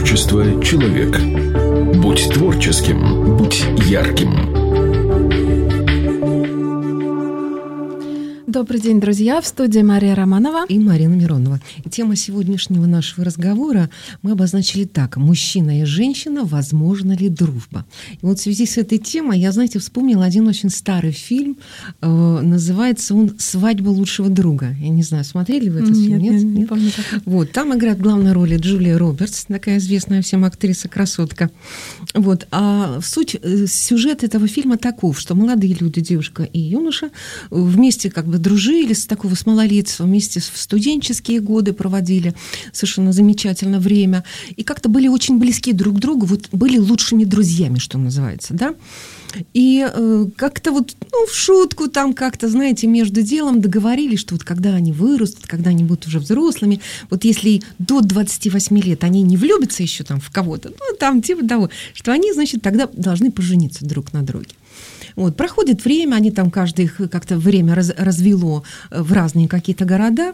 Творчество «Человек». Будь творческим, будь ярким. Добрый день, друзья! В студии Мария Романова и Марина Миронова. И тема сегодняшнего нашего разговора мы обозначили так: мужчина и женщина, возможно ли дружба? И вот в связи с этой темой я, знаете, вспомнила один очень старый фильм. Называется он «Свадьба лучшего друга». Я не знаю, смотрели вы этот фильм? Нет? Не помню такой. Вот, там играет в главной роли Джулия Робертс, такая известная всем актриса-красотка. Вот. А сюжет этого фильма таков, что молодые люди, девушка и юноша, вместе как бы дружили с малолетства, вместе в студенческие годы проводили совершенно замечательное время, и как-то были очень близки друг к другу, вот были лучшими друзьями, что называется, да. И как-то вот, в шутку там как-то, знаете, между делом договорились, что вот когда они вырастут, когда они будут уже взрослыми, вот если до 28 лет они не влюбятся еще там в кого-то, там типа того, что они, значит, тогда должны пожениться друг на друге. Вот, проходит время, они там, каждый их как-то время развело в разные какие-то города,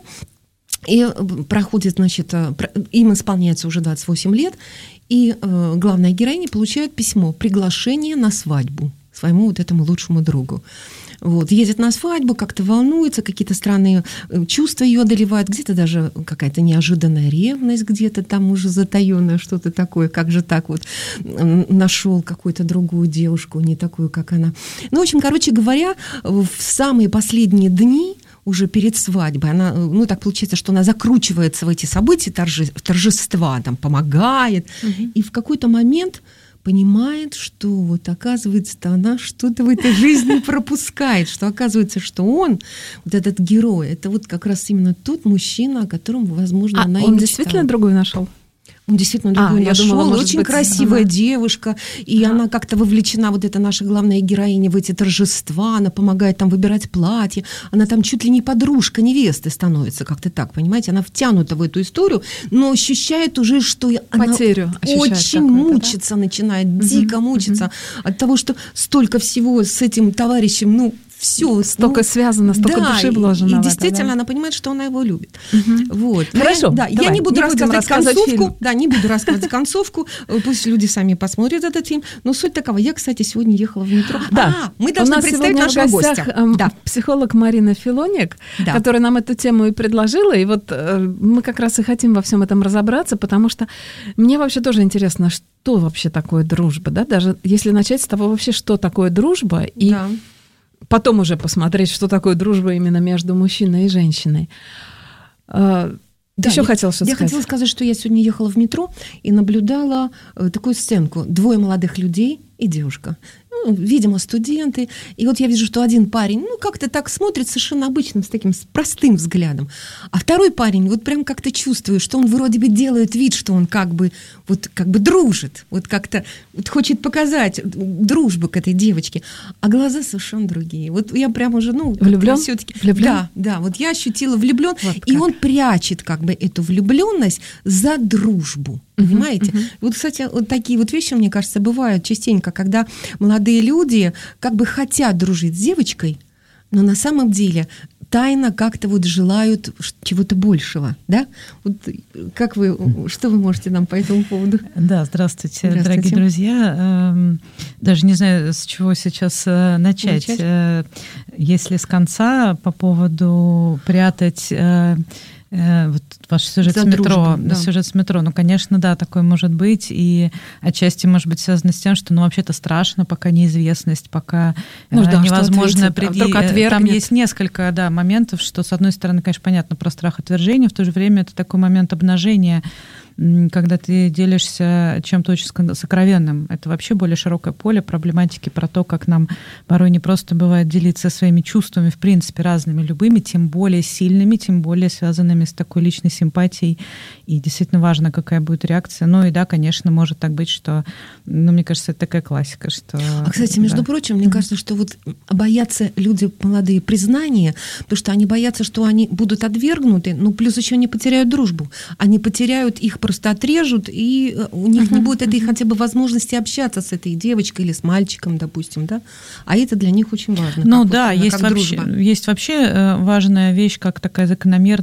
и проходит, значит, им исполняется уже 28 лет, и главная героиня получает письмо, приглашение на свадьбу своему вот этому лучшему другу. Вот, едет на свадьбу, как-то волнуется, какие-то странные чувства ее одолевают, где-то даже какая-то неожиданная ревность, где-то там уже затаённое что-то такое, как же так вот нашел какую-то другую девушку, не такую, как она. В общем, короче говоря, в самые последние дни, уже перед свадьбой, она, так получается, что она закручивается в эти события, торжества, там, помогает, и в какой-то момент понимает, что вот оказывается-то она что-то в этой жизни пропускает, что оказывается, что он, вот этот герой, это вот как раз именно тот мужчина, о котором, возможно, она и мечтала. Он действительно другую нашел? Он действительно другую нашел, думала, очень красивая девушка, и она как-то вовлечена, вот эта наша главная героиня, в эти торжества, она помогает там выбирать платье, она там чуть ли не подружка невесты становится, как-то так, понимаете, она втянута в эту историю, но ощущает уже, что потерю она очень мучиться, начинает, дико мучиться от того, что столько всего с этим товарищем, все столько связано, столько души вложено. И действительно, она понимает, что она его любит. Вот. Хорошо. Я не буду рассказывать концовку. Да, не буду рассказывать концовку. Пусть люди сами посмотрят этот фильм. Но суть такова. Я, кстати, сегодня ехала в метро. Да. Мы должны представить нашего гостя. Психолог Марина Филоник, которая нам эту тему и предложила. И вот мы как раз и хотим во всем этом разобраться, потому что мне вообще тоже интересно, что вообще такое дружба, да? Даже если начать с того вообще, что такое дружба, и потом уже посмотреть, что такое дружба именно между мужчиной и женщиной. Ты еще хотела что-то сказать? Я хотела сказать, что я сегодня ехала в метро и наблюдала такую сценку. 2 молодых людей и девушка. Видимо, студенты. И вот я вижу, что один парень, как-то так смотрит совершенно обычным, с таким простым взглядом. А второй парень, вот прям как-то чувствую, что он вроде бы делает вид, что он как бы дружит. Вот как-то хочет показать дружбу к этой девочке. А глаза совершенно другие. Вот я прям уже, влюблён? Всё-таки, влюблён? Да, вот я ощутила влюблён. Вот и он прячет как бы эту влюблённость за дружбу. Понимаете? Вот, кстати, вот такие вот вещи, мне кажется, бывают частенько, когда молодые люди как бы хотят дружить с девочкой, но на самом деле тайно как-то вот желают чего-то большего, да? Вот как что вы можете нам по этому поводу? Да, здравствуйте, дорогие друзья. Даже не знаю, с чего сейчас начать. Если с конца по поводу прятать вот ваш сюжет с метро, сюжет с метро, конечно, да, такое может быть, и отчасти может быть связано с тем, что, вообще-то страшно, пока неизвестность, пока невозможно определить. Там есть несколько, моментов, что, с одной стороны, конечно, понятно про страх отвержения, в то же время это такой момент обнажения, когда ты делишься чем-то очень сокровенным. Это вообще более широкое поле проблематики про то, как нам порой не просто бывает делиться своими чувствами, в принципе, разными, любыми, тем более сильными, тем более связанными с такой личной симпатией. И действительно важно, какая будет реакция. И да, конечно, может так быть, что, мне кажется, это такая классика, что... кстати, между прочим, мне кажется, что вот боятся люди молодые признания, потому что они боятся, что они будут отвергнуты, плюс еще они потеряют дружбу. Они потеряют их, просто отрежут, и у них не будет этой хотя бы возможности общаться с этой девочкой или с мальчиком, допустим, да? А это для них очень важно. Есть вообще важная вещь, как такая закономерность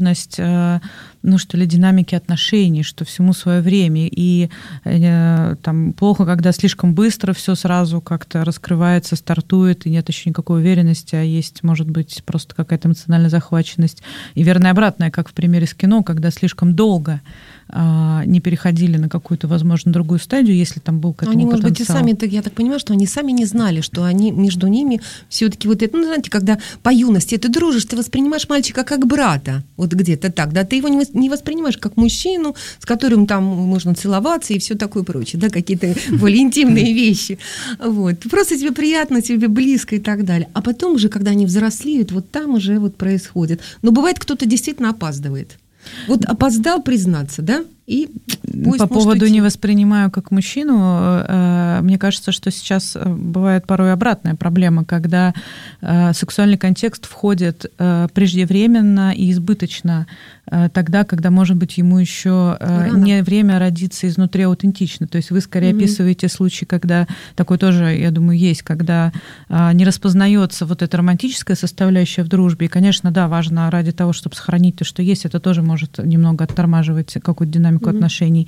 ну, что ли, динамики отношений, что всему свое время. И там плохо, когда слишком быстро все сразу как-то раскрывается, стартует, и нет еще никакой уверенности, а есть, может быть, просто какая-то эмоциональная захваченность. И верно обратное, как в примере с кино, когда слишком долго не переходили на какую-то, возможно, другую стадию, если там был к этому они, потенциал. Может быть, и сами, я так понимаю, что они сами не знали, что они между ними все-таки вот это, ну, знаете, когда по юности ты дружишь, ты воспринимаешь мальчика как брата, вот где-то так, да, ты его не воспринимаешь как мужчину, с которым там можно целоваться и все такое прочее, да, какие-то более интимные вещи, вот, просто тебе приятно, тебе близко и так далее. А потом уже, когда они взрослеют, вот там уже вот происходит. Но бывает, кто-то действительно опаздывает. Вот опоздал признаться, да? И по поводу не воспринимаю как мужчину, мне кажется, что сейчас бывает порой обратная проблема, когда сексуальный контекст входит преждевременно и избыточно тогда, когда, может быть, ему еще не время родиться изнутри аутентично. То есть вы скорее описываете случаи, когда такой тоже, я думаю, есть, когда не распознается вот эта романтическая составляющая в дружбе. И, конечно, да, важно ради того, чтобы сохранить то, что есть, это тоже может немного оттормаживать какую-то динамику отношений.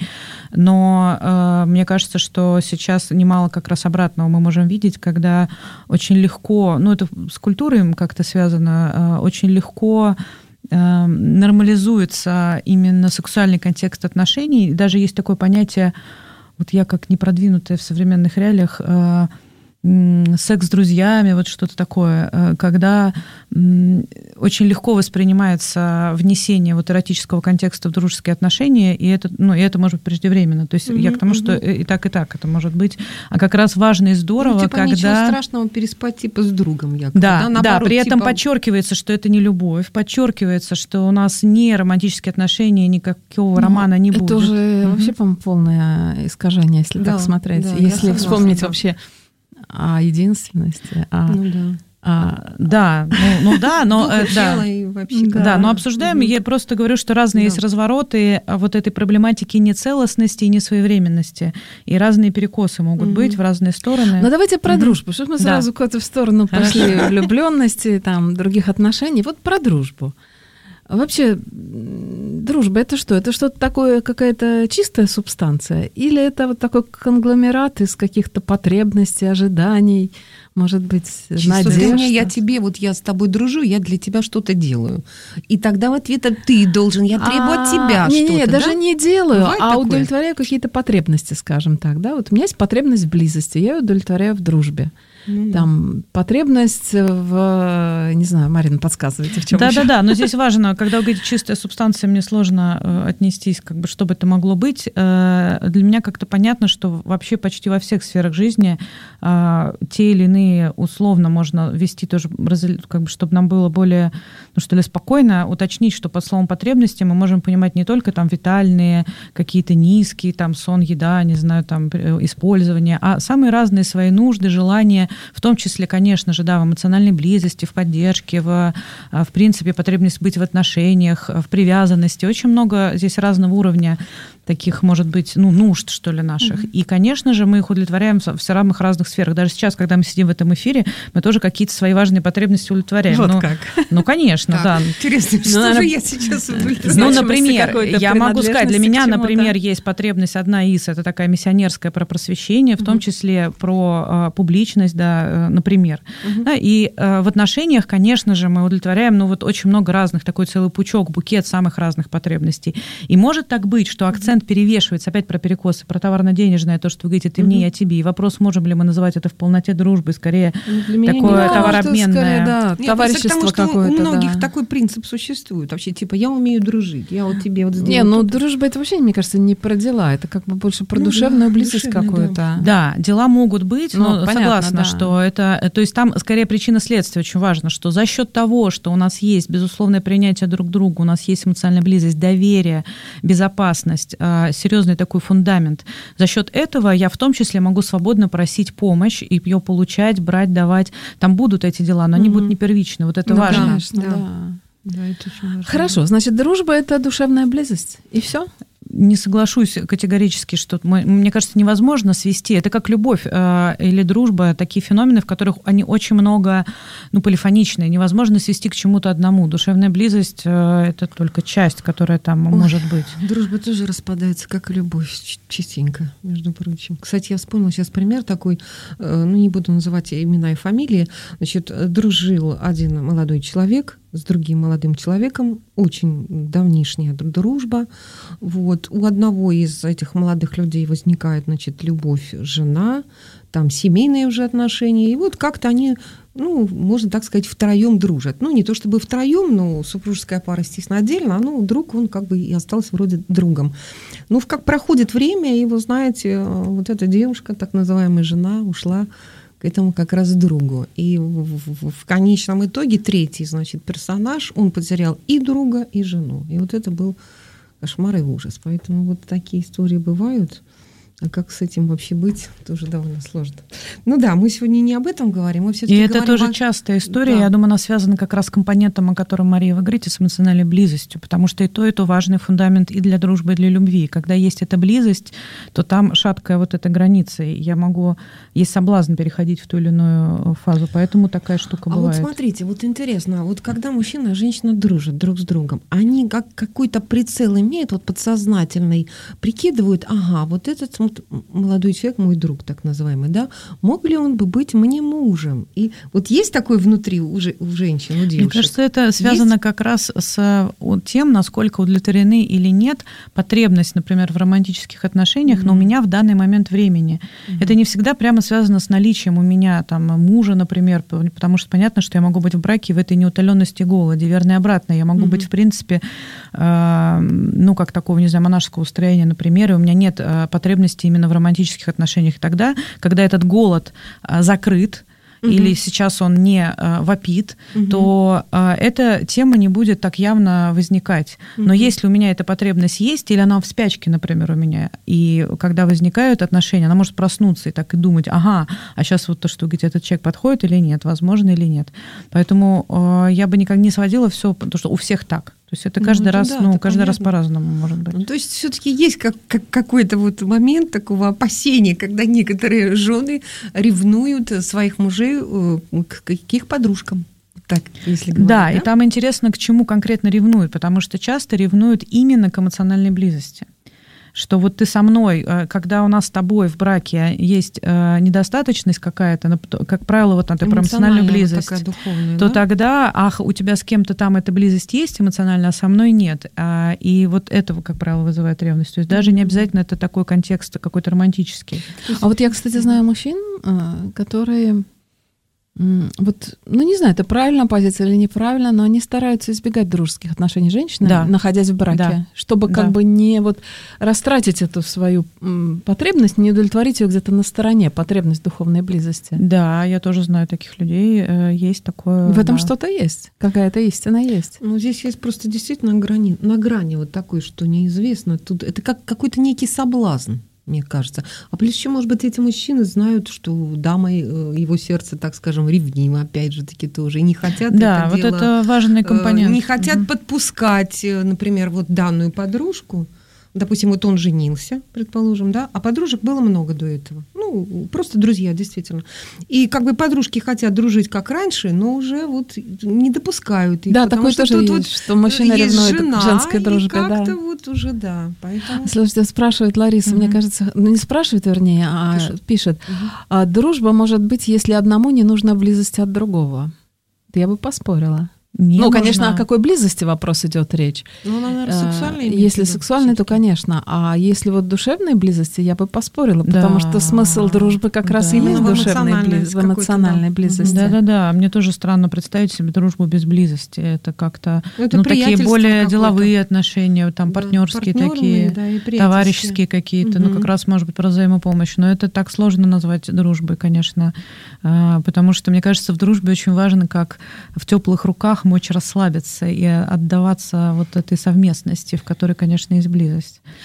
Но мне кажется, что сейчас немало как раз обратного мы можем видеть, когда очень легко, ну это с культурой как-то связано, очень легко нормализуется именно сексуальный контекст отношений. Даже есть такое понятие, вот я как непродвинутая в современных реалиях, секс с друзьями, вот что-то такое, когда очень легко воспринимается внесение вот эротического контекста в дружеские отношения, и это, ну, и это может быть преждевременно. То есть я к тому, что и так это может быть. А как раз важно и здорово, типа когда... ничего страшного переспать типа с другом, якобы. Да, наоборот, при этом типа... подчеркивается, что это не любовь, подчеркивается, что у нас не романтические отношения, никакого романа не будет. Это уже вообще, по-моему, полное искажение, если так смотреть. Да, если вспомнить вообще о единственности. Да, но обсуждаем, я просто говорю, что разные есть развороты вот этой проблематики нецелостности и несвоевременности, и разные перекосы могут быть в разные стороны. Но давайте про дружбу, чтобы мы сразу куда-то в сторону пошли влюбленности, там, других отношений. Вот про дружбу. Вообще, дружба — это что? Это что-то такое, какая-то чистая субстанция? Или это вот такой конгломерат из каких-то потребностей, ожиданий, может быть, надежд? Я с тобой дружу, я для тебя что-то делаю. И тогда в ответ ты должен, я требую от тебя что-то. Нет, даже не делаю, бывает такое? Удовлетворяю какие-то потребности, скажем так. Да? Вот у меня есть потребность в близости, я ее удовлетворяю в дружбе. Там потребность в, не знаю, Марина, подсказывайте, в чем еще? Да, но здесь важно, когда вы говорите чистая субстанция, мне сложно отнестись, как бы, что бы это могло быть. Для меня как-то понятно, что вообще почти во всех сферах жизни те или иные условно можно вести тоже, как бы, чтобы нам было более, ну что ли, спокойно, уточнить, что под словом потребности мы можем понимать не только там витальные, какие-то низкие, там сон, еда, не знаю, там использование, а самые разные свои нужды, желания, в том числе, конечно же, да, в эмоциональной близости, в поддержке, в принципе, потребность быть в отношениях, в привязанности. Очень много здесь разного уровня таких, может быть, нужд, что ли, наших. И, конечно же, мы их удовлетворяем в самых разных сферах. Даже сейчас, когда мы сидим в этом эфире, мы тоже какие-то свои важные потребности удовлетворяем. Вот как. Ну, конечно, да. Интересно, что же я сейчас удовлетворяю? Ну, например, я могу сказать, для меня, например, есть потребность одна из, это такая миссионерская про просвещение, в том числе про публичность, да, например. Да, и в отношениях, конечно же, мы удовлетворяем, очень много разных, такой целый пучок, букет самых разных потребностей. И может так быть, что акцент перевешивается, опять про перекосы, про товарно-денежное, то, что вы говорите, ты мне, я тебе. И вопрос, можем ли мы называть это в полноте дружбы, скорее такое товарообменное. Товарищество какое-то. У многих такой принцип существует. Вообще, типа, я умею дружить, я вот тебе вот сделаю. Не, дружба — это вообще, мне кажется, не про дела, это как бы больше про душевную близость какую-то. Да, дела могут быть, но согласна, что это... То есть там, скорее, причина-следствие очень важно, что за счет того, что у нас есть безусловное принятие друг друга, у нас есть эмоциональная близость, доверие, безопасность, серьезный такой фундамент. За счет этого я в том числе могу свободно просить помощь и ее получать, брать, давать. Там будут эти дела, но они будут не первичны. Вот это важно. Конечно, да, это очень важно. Хорошо, значит, дружба — это душевная близость, и все? не соглашусь категорически, что, мне кажется, невозможно свести. Это как любовь или дружба, такие феномены, в которых они очень много, полифоничные. Невозможно свести к чему-то одному. Душевная близость — это только часть, которая там может быть. Дружба тоже распадается, как и любовь, частенько, между прочим. Кстати, я вспомнила сейчас пример такой, не буду называть имена и фамилии. Значит, дружил один молодой человек с другим молодым человеком, очень давнишняя дружба. Вот. У одного из этих молодых людей возникает, значит, любовь, жена, там семейные уже отношения, и вот как-то они, можно так сказать, втроем дружат. Не то чтобы втроем, но супружеская пара, естественно, отдельно, друг, он как бы и остался вроде другом. Как проходит время, и вы знаете, вот эта девушка, так называемая жена, ушла к этому как раз другу. И в конечном итоге третий, значит, персонаж, он потерял и друга, и жену. И вот это был кошмар и ужас. Поэтому вот такие истории бывают. А как с этим вообще быть, тоже довольно сложно. Мы сегодня не об этом говорим, мы все-таки говорим... И это тоже частая история, я думаю, она связана как раз с компонентом, о котором, Мария, вы говорите, с эмоциональной близостью, потому что и то важный фундамент и для дружбы, и для любви. Когда есть эта близость, то там шаткая вот эта граница, и есть соблазн переходить в ту или иную фазу, поэтому такая штука бывает. А вот смотрите, вот интересно, вот когда мужчина и женщина дружат друг с другом, они какой-то прицел имеют, вот подсознательный, прикидывают, вот этот молодой человек, мой друг, так называемый, да, мог ли он бы быть мне мужем? И вот есть такое внутри у женщин, у девушек? Мне кажется, это связано как раз с тем, насколько удовлетворены или нет потребность, например, в романтических отношениях, но у меня в данный момент времени. Это не всегда прямо связано с наличием у меня там мужа, например, потому что понятно, что я могу быть в браке в этой неутоленности и голоде. Верно и обратно. Я могу быть, в принципе, как такого, не знаю, монашеского устроения, например, и у меня нет потребности именно в романтических отношениях. И тогда, когда этот голод закрыт, или сейчас он не вопит, то эта тема не будет так явно возникать. Но если у меня эта потребность есть, или она в спячке, например, у меня, и когда возникают отношения, она может проснуться и так и думать, а сейчас вот то, что где этот человек подходит или нет, возможно или нет. Поэтому я бы никак не сводила все, потому что у всех так. То есть это каждый раз, каждый раз по-разному может быть. То есть все-таки есть какой-то вот момент такого опасения, когда некоторые жены ревнуют своих мужей к их подружкам. Так, если говорить, да, и там интересно, к чему конкретно ревнуют, потому что часто ревнуют именно к эмоциональной близости. Что вот ты со мной, когда у нас с тобой в браке есть недостаточность какая-то, как правило, вот ты про эмоциональную близость, такая духовная, то тогда, у тебя с кем-то там эта близость есть эмоциональная, а со мной нет. И вот этого, как правило, вызывает ревность. То есть даже не обязательно это такой контекст какой-то романтический. А вот я, кстати, знаю мужчин, которые... не знаю, это правильная позиция или неправильно, но они стараются избегать дружеских отношений с женщинами, находясь в браке, чтобы как бы не растратить эту свою потребность, не удовлетворить ее где-то на стороне, потребность духовной близости. Да, я тоже знаю таких людей, есть такое. В этом что-то есть, какая-то истина есть. Здесь есть просто действительно на грани вот такой, что неизвестно. Тут это как какой-то некий соблазн, мне кажется. А плюс еще, может быть, эти мужчины знают, что дама, его сердце, так скажем, ревниво, опять же таки тоже, и не хотят это вот дело... это важный компонент. Не хотят подпускать, например, вот данную подружку. Допустим, вот он женился, предположим, да, а подружек было много до этого. Просто друзья, действительно. И как бы подружки хотят дружить как раньше, но уже вот не допускают их. Да, такое тоже есть, что мужчина ревнует к женской дружбе. Как-то вот уже, да. Поэтому... Слушайте, спрашивает Лариса, мне кажется, не спрашивает, вернее, а пишет. Дружба может быть, если одному не нужна близость от другого. Я бы поспорила. Конечно, о какой близости вопрос идет речь. Наверное, сексуальной. Если сексуальной, то, конечно. А если вот душевной близости, я бы поспорила, потому что смысл дружбы как раз и есть в эмоциональной близости. Да. Мне тоже странно представить себе дружбу без близости. Это как-то такие более деловые отношения, там партнерские такие, товарищеские какие-то, как раз, может быть, про взаимопомощь. Но это так сложно назвать дружбой, конечно, потому что, мне кажется, в дружбе очень важно, как в теплых руках мочь расслабиться и отдаваться вот этой совместности, в которой, конечно, есть близость.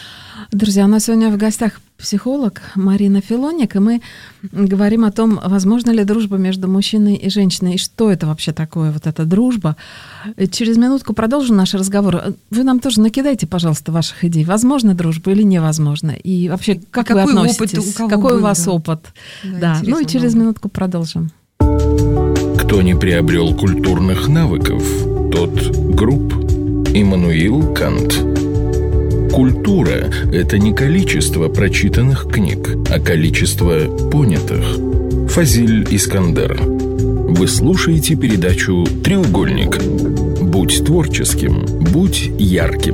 Друзья, у нас сегодня в гостях психолог Марина Филоник, и мы говорим о том, возможно ли дружба между мужчиной и женщиной, и что это вообще такое, вот эта дружба. Через минутку продолжим наш разговор. Вы нам тоже накидайте, пожалуйста, ваших идей. Возможно дружба или невозможно? И вообще, как вы относитесь? Какой у вас опыт? Да. Ну и через минутку продолжим. Кто не приобрел культурных навыков, тот груб. Иммануил Кант. Культура – это не количество прочитанных книг, а количество понятых. Фазиль Искандер. Вы слушаете передачу «Треугольник». Будь творческим, будь ярким.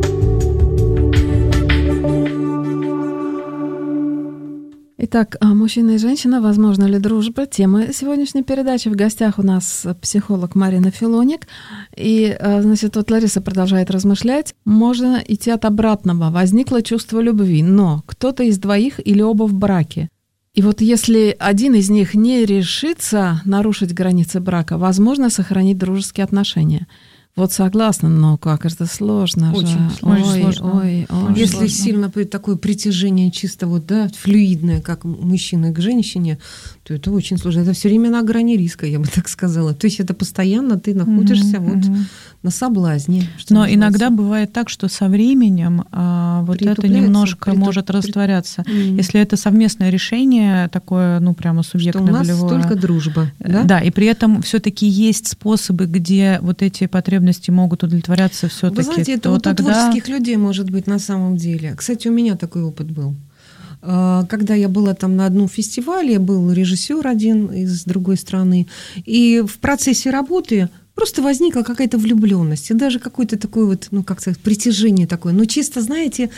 Итак, мужчина и женщина, возможно ли дружба? Тема сегодняшней передачи. В гостях у нас психолог Марина Филоник. И, значит, вот Лариса продолжает размышлять. Можно идти от обратного. Возникло чувство любви, но кто-то из двоих или оба в браке. И вот если один из них не решится нарушить границы брака, возможно сохранить дружеские отношения. Вот согласна, но как это сложно. Очень сложно. Если сложно. Сильно такое притяжение чисто вот, да, флюидное, как мужчина к женщине, то это очень сложно. Это все время на грани риска, я бы так сказала. То есть это постоянно ты находишься на соблазне. Но иногда бывает так, что со временем вот это немножко может растворяться. Если это совместное решение, такое, ну, прямо субъектно-волевое. Что у нас только дружба. Да, и при этом все-таки есть способы, где вот эти потребности могут удовлетворяться все-таки. Вы знаете, это вот тогда... у творческих людей может быть на самом деле. Кстати, у меня такой опыт был. Когда я была там на одном фестивале, был режиссер один из другой страны, и в процессе работы просто возникла какая-то влюбленность, и даже какое-то такое вот, ну, как сказать, притяжение такое. Но чисто, знаете,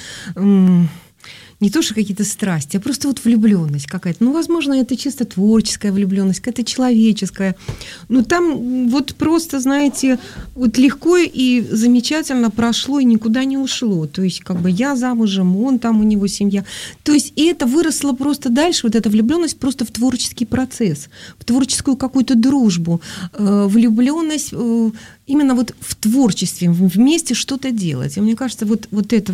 не то, что какие-то страсти, а просто вот влюбленность какая-то. Ну, возможно, это чисто творческая влюбленность, какая-то человеческая. Но там вот просто, знаете, вот легко и замечательно прошло и никуда не ушло. То есть как бы я замужем, он там, у него семья. То есть и это выросло просто дальше, вот эта влюбленность просто в творческий процесс, в творческую какую-то дружбу, влюбленность именно вот в творчестве, вместе что-то делать. И мне кажется, вот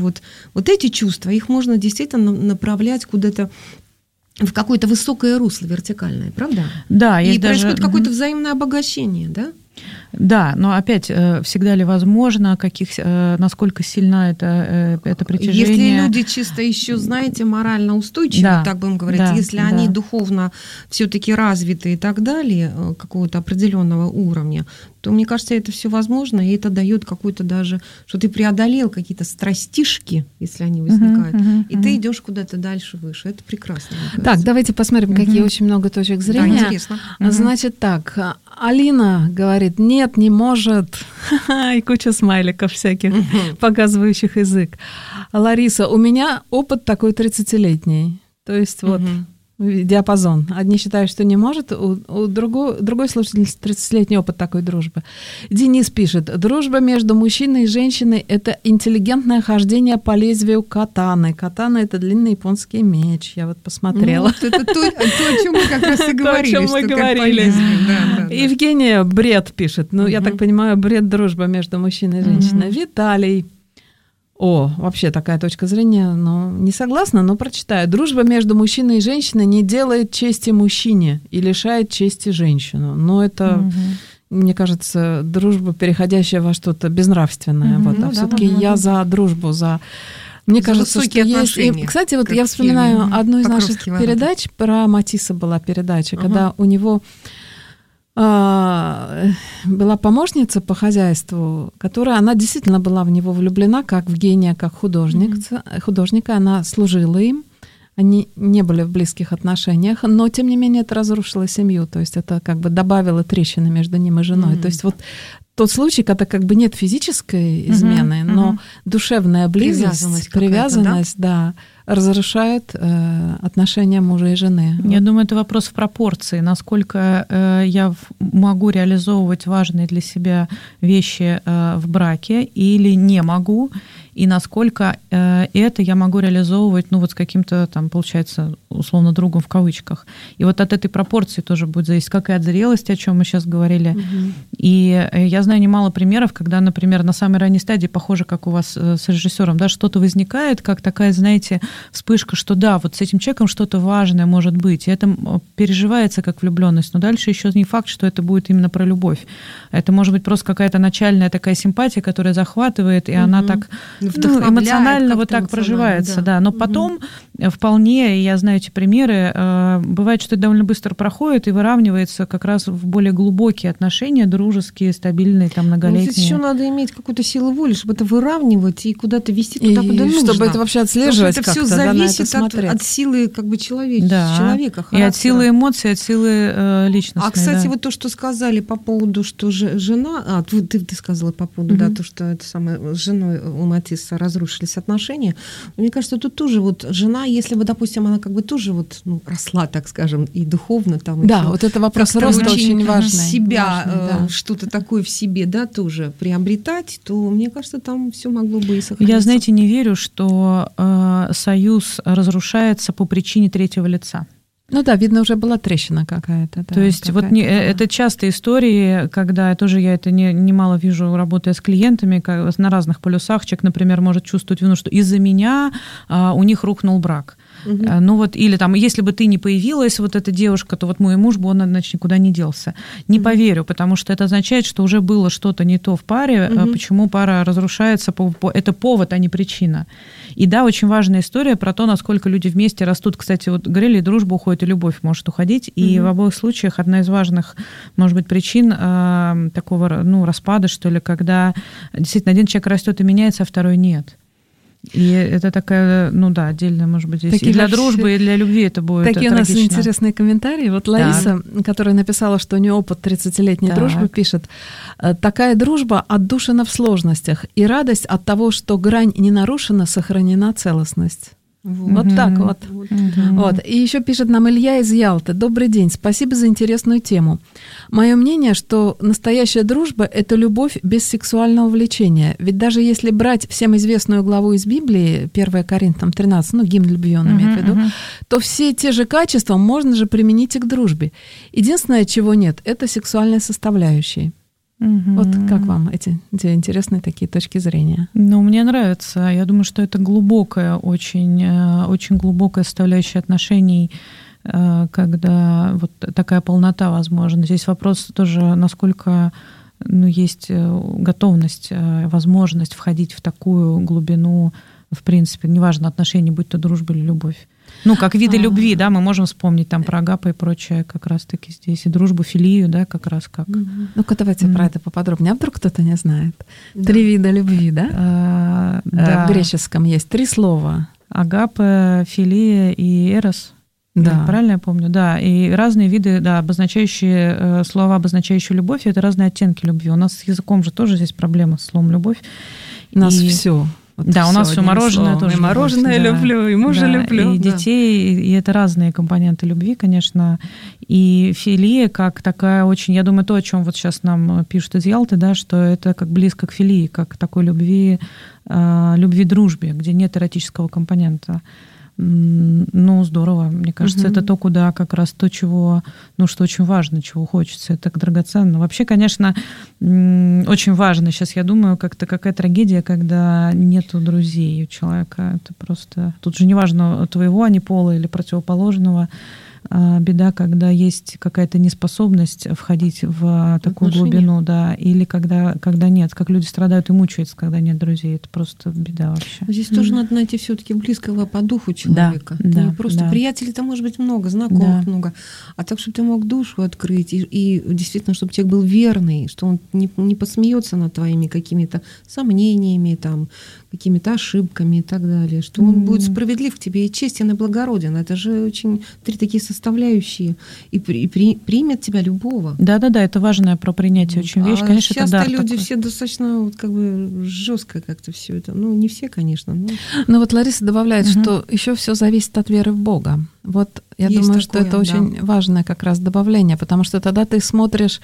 эти чувства, их можно действительно направлять куда-то в какое-то высокое русло вертикальное, правда? Да. И происходит какое-то взаимное обогащение, да? Да, но опять, всегда ли возможно, насколько сильна это притяжение? Если люди чисто еще, знаете, морально устойчивы, так будем говорить, если они духовно все-таки развиты и так далее, какого-то определенного уровня, то, мне кажется, это все возможно, и это дает какую-то даже, что ты преодолел какие-то страстишки, если они возникают, и ты идешь куда-то дальше, выше. Это прекрасно. Так, давайте посмотрим, какие очень много точек зрения. Да, интересно. Значит так, Алина говорит, нет, не может, и куча смайликов всяких, показывающих язык. Лариса, у меня опыт такой 30-летний, то есть вот диапазон. Одни считают, что не может, у другой слушатель 30-летний опыт такой дружбы. Денис пишет, дружба между мужчиной и женщиной – это интеллигентное хождение по лезвию катаны. Катана – это длинный японский меч. Я вот посмотрела. Вот это то, о чем мы как раз и говорили. То, о чем мы говорили. Евгения бред пишет. Ну, я так понимаю, бред дружба между мужчиной и женщиной. Виталий. Вообще такая точка зрения, не согласна, но прочитаю. Дружба между мужчиной и женщиной не делает чести мужчине и лишает чести женщину. Но это, мне кажется, дружба, переходящая во что-то безнравственное. А все-таки я за дружбу, Мне кажется, что есть... И, кстати, вот я вспоминаю одну из наших передач, про Матисса была передача, когда у него... была помощница по хозяйству, она действительно была в него влюблена, как в гения, как художника. Она служила им. Они не были в близких отношениях, но, тем не менее, это разрушило семью. То есть это как бы добавило трещины между ним и женой. То есть вот тот случай, когда как бы нет физической измены, но душевная близость, привязанность, разрушает отношения мужа и жены. Я думаю, это вопрос в пропорции, насколько я могу реализовывать важные для себя вещи в браке или не могу, и насколько это я могу реализовывать, с каким-то там, получается, условно, другом в кавычках. И вот от этой пропорции тоже будет зависеть, как и от зрелости, о чем мы сейчас говорили. И я знаю немало примеров, когда, например, на самой ранней стадии, похоже, как у вас с режиссером, да, что-то возникает, как такая, знаете, вспышка, что да, вот с этим человеком что-то важное может быть, и это переживается как влюбленность, но дальше еще не факт, что это будет именно про любовь. Это может быть просто какая-то начальная такая симпатия, которая захватывает, и она так эмоционально вот так проживается, да. Но потом вполне, я знаю эти примеры, бывает, что это довольно быстро проходит и выравнивается как раз в более глубокие отношения, дружеские, стабильные, там, многолетние. Здесь еще надо иметь какую-то силу воли, чтобы это выравнивать и куда-то вести туда, куда нужно. Чтобы это вообще отслеживать как-то, это все зависит от силы как бы человека, характера. И от силы эмоций, от силы личности. А, кстати, вот то, что сказали по поводу, что жена... Ты сказала по поводу, да, то, что это самое, с женой у Матисса разрушились отношения. Мне кажется, тут тоже вот жена, если бы, допустим, она как бы тоже вот, росла, так скажем, и духовно там... Да, вот это вопрос роста очень важный. Себя, что-то такое в себе, да, тоже приобретать, то, мне кажется, там все могло бы и сохраниться. Я, знаете, не верю, что союз разрушается по причине третьего лица. Ну да, видно, уже была трещина какая-то. Да, то есть вот это частые истории, когда тоже я это немало вижу, работая с клиентами, на разных полюсах. Человек, например, может чувствовать вину, что из-за меня у них рухнул брак. Ну вот, или там, если бы ты не появилась, вот эта девушка, то вот мой муж бы, он, значит, никуда не делся. Не поверю, потому что это означает, что уже было что-то не то в паре, почему пара разрушается, это повод, а не причина. И да, очень важная история про то, насколько люди вместе растут. Кстати, вот говорили, и дружба уходит, и любовь может уходить, и в обоих случаях одна из важных, может быть, причин такого, распада, что ли, когда действительно один человек растет и меняется, а второй нет. И это такая, отдельная, может быть, здесь такие и для дружбы, и для любви это будет такие трагично. У нас интересные комментарии. Вот Лариса, которая написала, что у нее опыт 30-летней дружбы, пишет: такая дружба отдушина в сложностях, и радость от того, что грань не нарушена, сохранена целостность. Вот так вот. Вот. И еще пишет нам Илья из Ялты. Добрый день, спасибо за интересную тему. Мое мнение, что настоящая дружба – это любовь без сексуального влечения. Ведь даже если брать всем известную главу из Библии, 1 Коринфянам 13, гимн любви он имеет в виду, то все те же качества можно же применить и к дружбе. Единственное, чего нет, это сексуальная составляющая. Вот как вам эти интересные такие точки зрения? Мне нравится. Я думаю, что это глубокая, очень, очень глубокая составляющая отношений, когда вот такая полнота возможна. Здесь вопрос тоже, насколько есть готовность, возможность входить в такую глубину, в принципе, неважно, отношения, будь то дружба или любовь. Как виды любви, да, мы можем вспомнить там про агапы и прочее как раз-таки здесь, и дружбу, филию, да, как раз как. Ну-ка, давайте про это поподробнее. А вдруг кто-то не знает? 3 вида любви, да? В греческом есть 3 слова. Агапе, филия и эрос. Да. Правильно я помню? Да, и разные виды, да, обозначающие, слова, обозначающие любовь, это разные оттенки любви. У нас с языком же тоже здесь проблема с словом «любовь». У нас все. Вот да, у нас все мороженое тоже. И мороженое люблю, и мужа люблю. И детей, и это разные компоненты любви, конечно. И филия как такая очень, я думаю, то, о чем вот сейчас нам пишут из Ялты, да, что это как близко к филии, как такой любви дружбе, где нет эротического компонента. Здорово. Мне кажется, это то, куда как раз то, чего, что очень важно, чего хочется. Это так драгоценно. Вообще, конечно, очень важно. Сейчас я думаю, как-то какая трагедия, когда нету друзей у человека. Это просто... Тут же не важно твоего, а не пола или противоположного. Беда, когда есть какая-то неспособность входить в такую глубину, да, или когда нет, как люди страдают и мучаются, когда нет друзей. Это просто беда вообще. Здесь тоже надо найти все-таки близкого по духу человека. Да, не просто приятелей-то может быть много, знакомых много, а так, чтобы ты мог душу открыть, и действительно, чтобы человек был верный, что он не посмеется над твоими какими-то сомнениями, там, какими-то ошибками и так далее, что он будет справедлив к тебе и честен, и благороден. Это же очень 3 такие составляющие, и примет тебя любого. Да, это важное про принятие очень вещь. Конечно, часто это люди все достаточно жестко как-то все это. Не все, конечно. Но вот Лариса добавляет, что еще все зависит от веры в Бога. Вот я думаю, что это очень важное как раз добавление, потому что тогда ты смотришь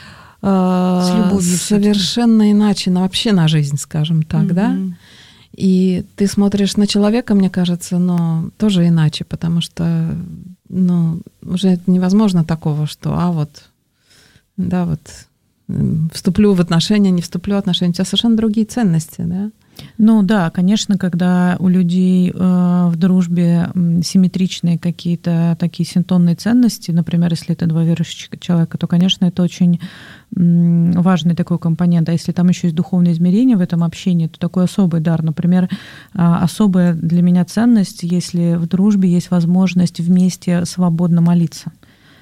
с любовью совершенно иначе, вообще на жизнь, скажем так, да? И ты смотришь на человека, мне кажется, но тоже иначе, потому что уже невозможно такого, что вступлю в отношения, не вступлю в отношения. У тебя совершенно другие ценности, да? Ну да, конечно, когда у людей в дружбе симметричные какие-то такие синтонные ценности, например, если это два верующих человека, то, конечно, это очень важный такой компонент. А если там еще есть духовное измерение в этом общении, то такой особый дар. Например, особая для меня ценность, если в дружбе есть возможность вместе свободно молиться.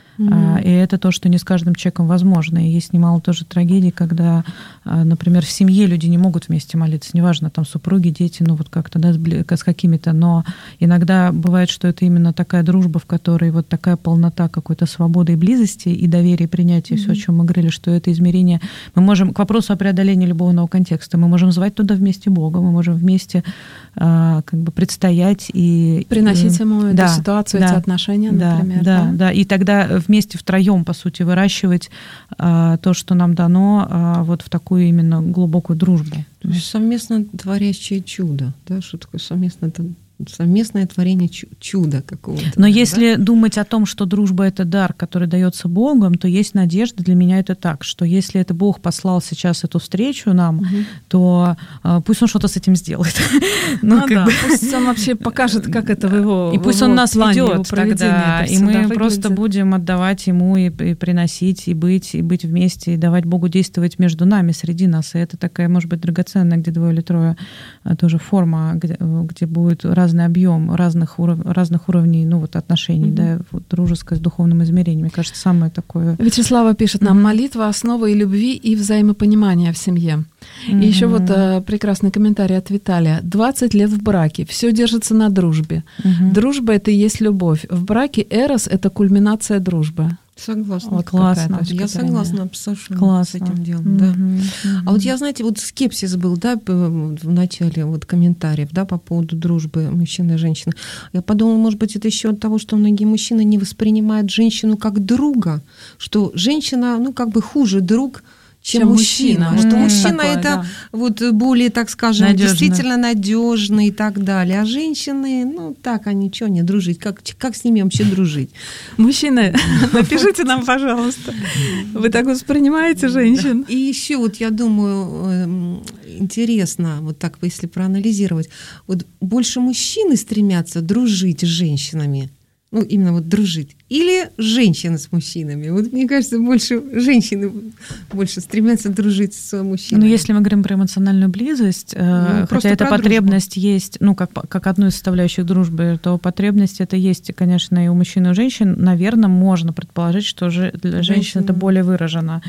И это то, что не с каждым человеком возможно. И есть немало тоже трагедий, когда, например, в семье люди не могут вместе молиться. Неважно, там супруги, дети, ну вот как-то, да, с какими-то. Но иногда бывает, что это именно такая дружба, в которой вот такая полнота какой-то свободы и близости, и доверия, и принятия, все, о чем мы говорили, что это измерение. Мы можем, к вопросу о преодолении любовного контекста, мы можем звать туда вместе Бога, мы можем вместе как бы предстоять и... Приносить ему эту ситуацию, эти отношения, например. Да. И тогда вместе втроем, по сути, выращивать то, что нам дано, вот в такую именно глубокую дружбу. То есть совместно творящее чудо. Да? Что такое совместное творение чуда какого-то. Но если думать о том, что дружба — это дар, который дается Богом, то есть надежда. Для меня это так, что если это Бог послал сейчас эту встречу нам, то пусть Он что-то с этим сделает. Пусть Он вообще покажет, как это в его и пусть Он нас ведет тогда, и мы просто будем отдавать Ему и приносить, и быть вместе, и давать Богу действовать между нами, среди нас. И это такая, может быть, драгоценная, где двое или трое, тоже форма, где будет разный объем разных уровней, ну, вот отношений, да, вот, дружеское с духовным измерением. Мне кажется, самое такое... Вячеслава пишет нам: молитва — основа и любви, и взаимопонимания в семье. И еще вот прекрасный комментарий от Виталия. 20 лет в браке, все держится на дружбе. Дружба — это и есть любовь. В браке эрос — это кульминация дружбы. Согласна. Вот классно. Я согласна абсолютно с этим делом. Да. А вот я, знаете, вот скепсис был, да, в начале вот комментариев, да, по поводу дружбы мужчины и женщины. Я подумала, может быть, это еще от того, что многие мужчины не воспринимают женщину как друга, что женщина, ну, как бы хуже друг, чем мужчина. Что мужчина такое, это вот более, так скажем, надежно. Действительно надежный и так далее. А женщины, ну так, они что, не дружить? Как с ними вообще дружить? Мужчины, напишите нам, пожалуйста. Вы так воспринимаете женщин? И еще вот я думаю, интересно, вот так, если проанализировать, вот больше мужчины стремятся дружить с женщинами, ну, именно вот дружить, или женщины с мужчинами. Вот мне кажется, больше женщины больше стремятся дружить с мужчинами. Ну, если мы говорим про эмоциональную близость, хотя эта потребность дружбу есть, ну, как одну из составляющих дружбы, то потребность это есть, конечно, и у мужчин, и у женщин. Наверное, можно предположить, что для женщин это более выражено.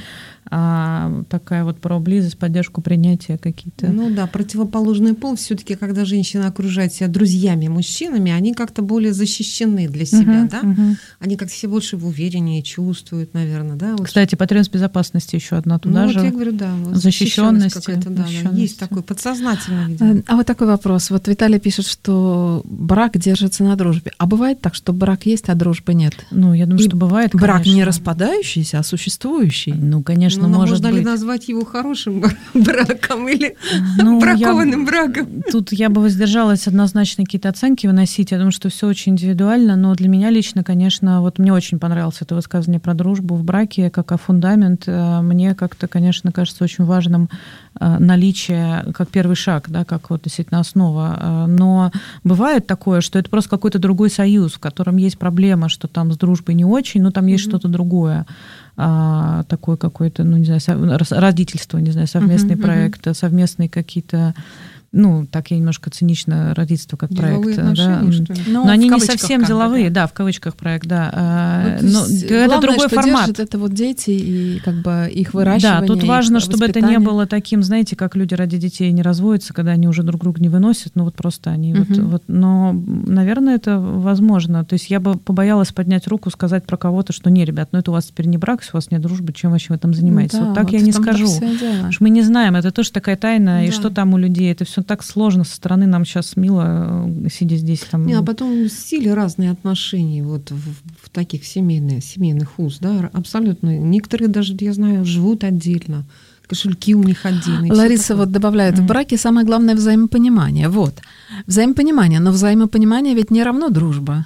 Такая вот про близость, поддержку, принятие какие-то. Ну да, противоположный пол все-таки, когда женщина окружает себя друзьями, мужчинами, они как-то более защищены для себя, да? Они как-то все больше увереннее чувствуют, наверное, да? Вот. Кстати, потребность безопасности еще одна туда же. Вот я говорю, да. Вот защищенность какая-то, да, есть такой подсознательный. Видимо. А вот такой вопрос. Вот Виталий пишет, что брак держится на дружбе. А бывает так, что брак есть, а дружбы нет? Ну, я думаю, что бывает, брак конечно. Не распадающийся, а существующий. Ну, конечно, может можно быть. Ли назвать его хорошим браком или бракованным браком? Тут я бы воздержалась однозначно какие-то оценки выносить. Я думаю, что все очень индивидуально, но для меня лично, конечно, вот мне очень понравилось это высказывание про дружбу в браке, как о фундамент. Мне как-то, конечно, кажется очень важным наличие как первый шаг, да, как вот действительно основа. Но бывает такое, что это просто какой-то другой союз, в котором есть проблема, что там с дружбой не очень, но там есть что-то другое. Такое какое-то, ну, не знаю, родительство, не знаю, совместный проект, совместные какие-то, ну, так я немножко цинично, родительство как деловые проект. Да. Но они не совсем деловые, да, в кавычках проект, да. Вот но это главное, другой что формат. Держит это вот дети и как бы их выращивание. Да, тут важно, чтобы воспитание. это не было таким, знаете, как люди ради детей не разводятся, когда они уже друг друга не выносят, ну вот просто они вот. Но, наверное, это возможно. То есть я бы побоялась поднять руку, сказать про кого-то, что не, ребят, ну это у вас теперь не брак, у вас нет дружбы, чем вообще вы там занимаетесь? Да, вот так вот я не скажу. Потому что мы не знаем, это тоже такая тайна, и что там у людей, это все так сложно со стороны, нам сейчас мило, сидя здесь. Там... А потом стили разные отношений вот в таких семейных уз, да, абсолютно. Некоторые даже, я знаю, живут отдельно, кошельки у них отдельные. Лариса вот добавляет, в браке самое главное взаимопонимание. Вот, взаимопонимание, но взаимопонимание ведь не равно дружба.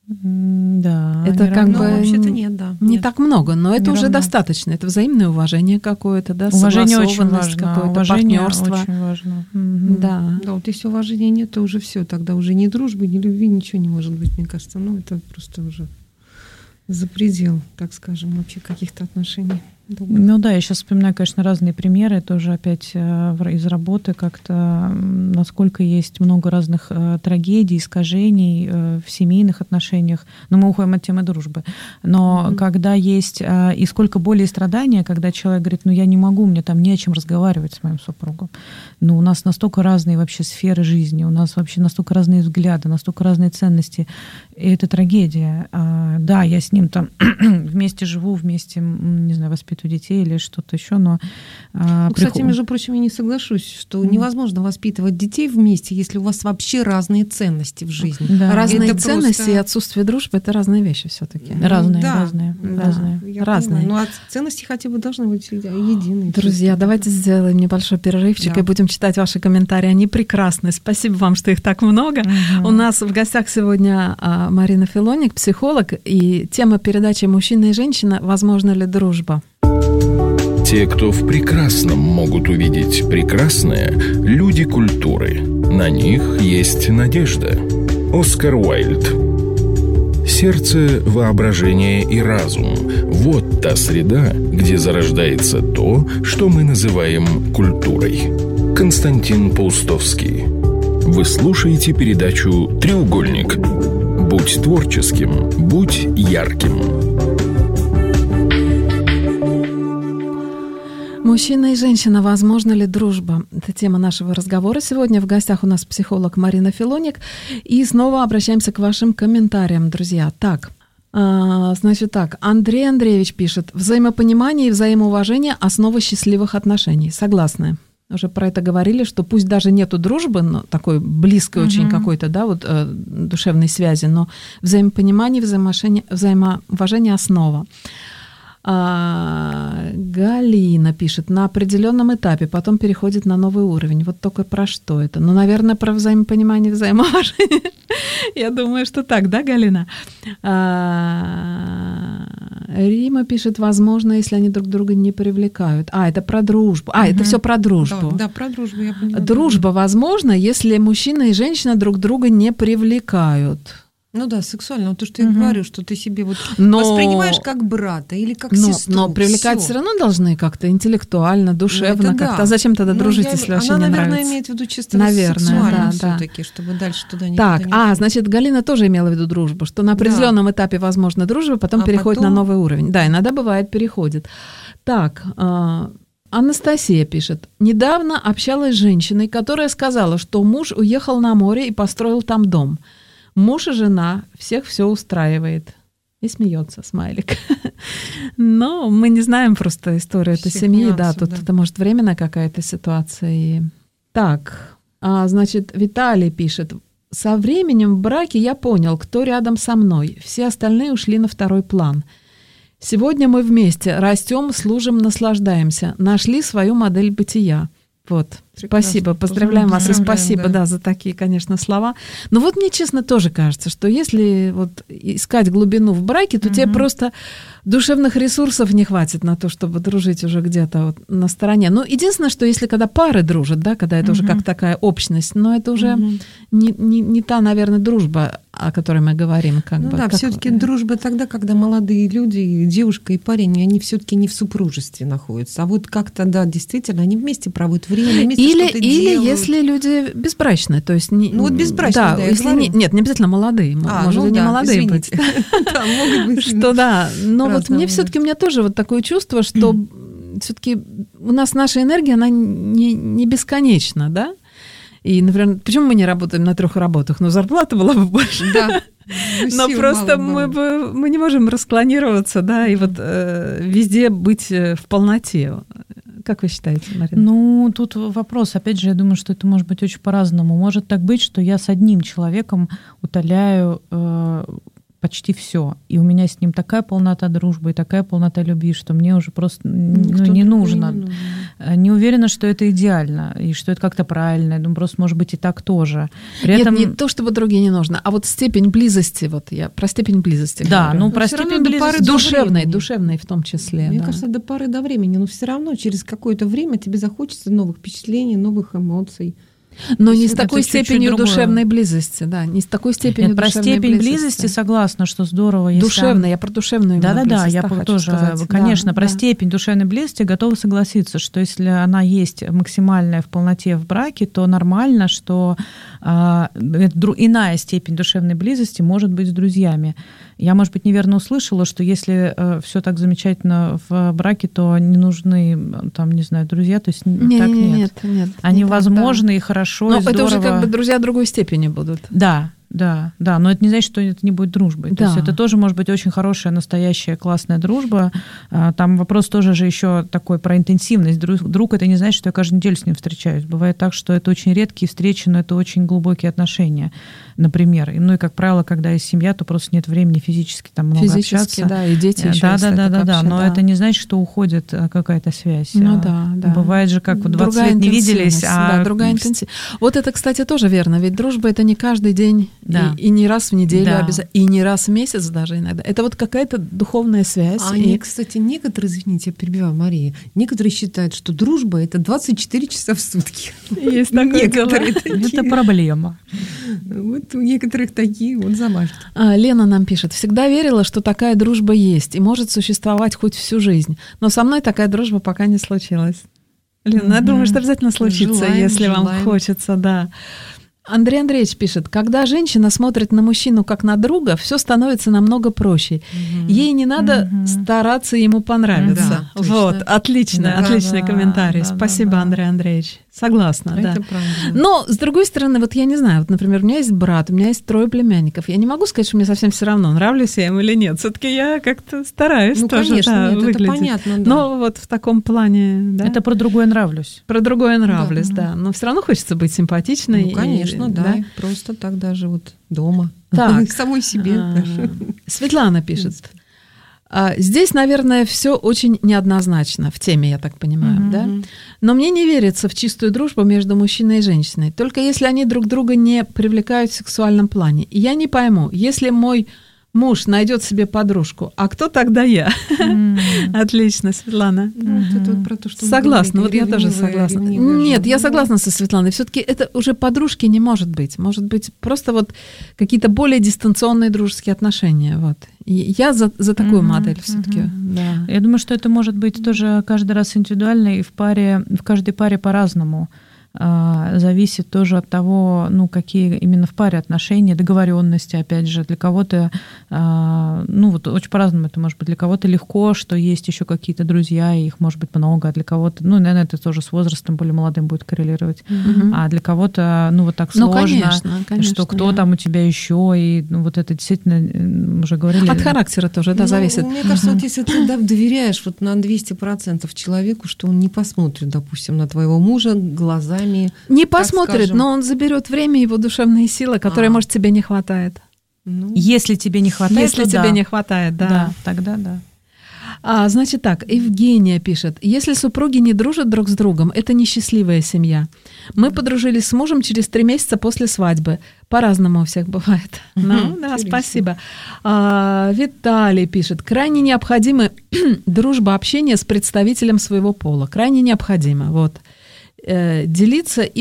Да. Это как бы вообще-то нет, да. Не нет. так много, но это Не уже равно. достаточно. Это взаимное уважение какое-то, да, Уважение очень согласованность, важно. какое-то Уважение партнерство. очень важно. Да. Да, вот если уважения нет, то уже все, тогда уже ни дружбы, ни любви, ничего не может быть, мне кажется. Ну, это просто уже за предел, так скажем, вообще каких-то отношений. Ну да, я сейчас вспоминаю, конечно, разные примеры, тоже опять из работы как-то, насколько есть много разных трагедий, искажений в семейных отношениях, но мы уходим от темы дружбы. Но когда есть, и сколько боли и страдания, когда человек говорит, ну я не могу, мне там не о чем разговаривать с моим супругом. Ну у нас настолько разные вообще сферы жизни, у нас вообще настолько разные взгляды, настолько разные ценности, и это трагедия. Да, я с ним там вместе живу, вместе, не знаю, воспитываю детей или что-то еще, но... Кстати, между прочим, я не соглашусь, что невозможно воспитывать детей вместе, если у вас вообще разные ценности в жизни. Да. Разные ценности и отсутствие дружбы — это разные вещи все-таки. Разные. Ну, а ценности хотя бы должны быть единые. Друзья, давайте сделаем небольшой перерывчик и будем читать ваши комментарии. Они прекрасны. Спасибо вам, что их так много. У нас в гостях сегодня Марина Филоник, психолог, и тема передачи «Мужчина и женщина. Возможно ли дружба?». Те, кто в прекрасном могут увидеть прекрасное, люди культуры. На них есть надежда. Оскар Уайльд. Сердце, воображение и разум – вот та среда, где зарождается то, что мы называем культурой. Константин Паустовский. Вы слушаете передачу «Треугольник». Будь творческим, будь ярким. Мужчина и женщина. Возможно ли дружба? Это тема нашего разговора сегодня. В гостях у нас психолог Марина Филоник. И снова обращаемся к вашим комментариям, друзья. Так, значит так. Андрей Андреевич пишет. Взаимопонимание и взаимоуважение – основа счастливых отношений. Согласны? Уже про это говорили, что пусть даже нету дружбы, но такой близкой очень какой-то, да, вот душевной связи, но взаимопонимание, взаимоуважение – основа. Галина пишет, на определенном этапе, потом переходит на новый уровень. Вот только про что это? Ну, наверное, про взаимопонимание, взаимоуважение. Я думаю, что так, да, Галина? Рима пишет, возможно, если они друг друга не привлекают. Это про дружбу. Это все про дружбу. Да, про дружбу, я поняла. Дружба возможна, если мужчина и женщина друг друга не привлекают. Ну да, сексуально. То, что я говорю, что ты себе воспринимаешь как брата или как сестру. Но привлекать все равно должны как-то интеллектуально, душевно как-то. А зачем тогда дружить, если вообще не нравится? Она, наверное, имеет в виду чисто сексуально все-таки, чтобы дальше туда никуда не шло. Значит, Галина тоже имела в виду дружбу, что на определенном этапе возможна дружба, потом переходит на новый уровень. Да, иногда бывает переходит. Так, Анастасия пишет. Недавно общалась с женщиной, которая сказала, что муж уехал на море и построил там дом. Муж и жена, всех все устраивает. И смеется, смайлик. Но мы не знаем просто историю этой семьи. Да, тут это может временная какая-то ситуация. Так, значит, Виталий пишет. Со временем в браке я понял, кто рядом со мной. Все остальные ушли на второй план. Сегодня мы вместе растем, служим, наслаждаемся. Нашли свою модель бытия. Вот, прекрасно. Спасибо, поздравляем вас и спасибо, да, за такие, конечно, слова. Но вот мне, честно, тоже кажется, что если вот искать глубину в браке, то тебе просто душевных ресурсов не хватит на то, чтобы дружить уже где-то вот на стороне. Ну, единственное, что если когда пары дружат, да, когда это уже как такая общность, но это уже не та, наверное, дружба, о которой мы говорим. Да, все-таки дружба тогда, когда молодые люди, девушка и парень, они все-таки не в супружестве находятся, а вот как-то, да, действительно, они вместе проводят время, вместе что-то делают. Или если люди безбрачные, то есть... вот безбрачные, да, если нет, не обязательно молодые, может и не молодые быть. Да, могут быть. Что да, но вот мне все-таки, у меня тоже вот такое чувство, что все-таки у нас наша энергия, она не бесконечна, да? И, например, почему мы не работаем на 3 работах? Ну, зарплата была бы больше. Да. Но просто мы не можем расклонироваться, да, и вот везде быть в полноте. Как вы считаете, Марина? Ну, тут вопрос. Опять же, я думаю, что это может быть очень по-разному. Может так быть, что я с одним человеком утоляю почти все. И у меня с ним такая полнота дружбы и такая полнота любви, что мне уже просто не нужно. Не уверена, что это идеально и что это как-то правильно. Я думаю, просто может быть и так тоже. При этом... не то, чтобы другие не нужно, а вот степень близости, вот я про степень близости говорю. Про степень близости. Душевной в том числе. Мне кажется, до поры до времени, но все равно через какое-то время тебе захочется новых впечатлений, новых эмоций. Но не с такой степенью душевной близости, да, не с такой степенью душевной близости. Про степень близости согласна, что здорово. Душевная, я про душевную близость. Я тоже, конечно, про степень душевной близости готова согласиться, что если она есть максимальная в полноте в браке, то нормально, что иная степень душевной близости может быть с друзьями. Я, может быть, неверно услышала, что если все так замечательно в браке, то не нужны, там, не знаю, друзья, то есть нет. Они возможны и хорошо, но и здорово. Это уже как бы друзья другой степени будут. Да, но это не значит, что это не будет дружбой. То есть это тоже может быть очень хорошая, настоящая, классная дружба. Там вопрос тоже же еще такой про интенсивность. Друг это не значит, что я каждую неделю с ним встречаюсь. Бывает так, что это очень редкие встречи, но это очень глубокие отношения, например. Ну и, как правило, когда есть семья, то просто нет времени физически там много общаться. Да, и дети еще есть. Да. Но это не значит, что уходит какая-то связь. Да. Бывает же, как 20 лет не виделись. Другая интенсивность. Вот это, кстати, тоже верно. Ведь дружба — это не каждый день. И не раз в неделю обязательно, и не раз в месяц даже иногда. Это вот какая-то духовная связь. Кстати, некоторые, извините, я перебиваю, Мария, некоторые считают, что дружба — это 24 часа в сутки. Есть такое дело. Это проблема. Вот у некоторых такие вот замашки. Лена нам пишет: всегда верила, что такая дружба есть и может существовать хоть всю жизнь. Но со мной такая дружба пока не случилась. Лена, я думаю, что обязательно случится, если вам хочется, да. Андрей Андреевич пишет: когда женщина смотрит на мужчину как на друга, все становится намного проще. Ей не надо стараться ему понравиться. Да, вот, отличный комментарий. Спасибо, Андрей Андреевич. Согласна, да. Но, с другой стороны, вот я не знаю, вот, например, у меня есть брат, у меня есть 3 племянников. Я не могу сказать, что мне совсем все равно, нравлюсь я им или нет. Все-таки я как-то стараюсь тоже, конечно, выглядеть. Это понятно, да. Но вот в таком плане, да. Это про другое нравлюсь. Про другое нравлюсь, да. Но все равно хочется быть симпатичной. Ну, конечно, да. Просто так даже вот дома. Так. Самой себе. Светлана пишет: здесь, наверное, все очень неоднозначно в теме, я так понимаю, да? Но мне не верится в чистую дружбу между мужчиной и женщиной, только если они друг друга не привлекают в сексуальном плане. И я не пойму, если мой муж найдет себе подружку, а кто тогда я? Отлично, Светлана. Это вот про то, что согласна, вот я тоже согласна. Нет, я согласна со Светланой. Все-таки это уже подружки не может быть. Может быть просто вот какие-то более дистанционные дружеские отношения. Вот. И я за такую модель все-таки. Да. Я думаю, что это может быть тоже каждый раз индивидуально и в каждой паре по-разному. Зависит тоже от того, какие именно в паре отношения, договоренности, опять же, для кого-то, вот очень по-разному это может быть, для кого-то легко, что есть еще какие-то друзья, и их может быть много, а для кого-то, наверное, это тоже с возрастом более молодым будет коррелировать, а для кого-то, вот так сложно, конечно, что кто там у тебя еще, и вот это действительно, мы уже говорили. От характера тоже, да, зависит. Мне кажется, вот если ты доверяешь вот на 200% человеку, что он не посмотрит, допустим, на твоего мужа глазами. Не посмотрит, но он заберет время, его душевные силы, которые, может, тебе не хватает. Если тебе не хватает, если тебе не хватает, да. Да, тогда да. Значит так, Евгения пишет: если супруги не дружат друг с другом, это несчастливая семья. Мы подружились с мужем через 3 месяца после свадьбы. По-разному у всех бывает. Спасибо. Виталий пишет: крайне необходима дружба, общение с представителем своего пола. Крайне необходимо. Вот. Делиться и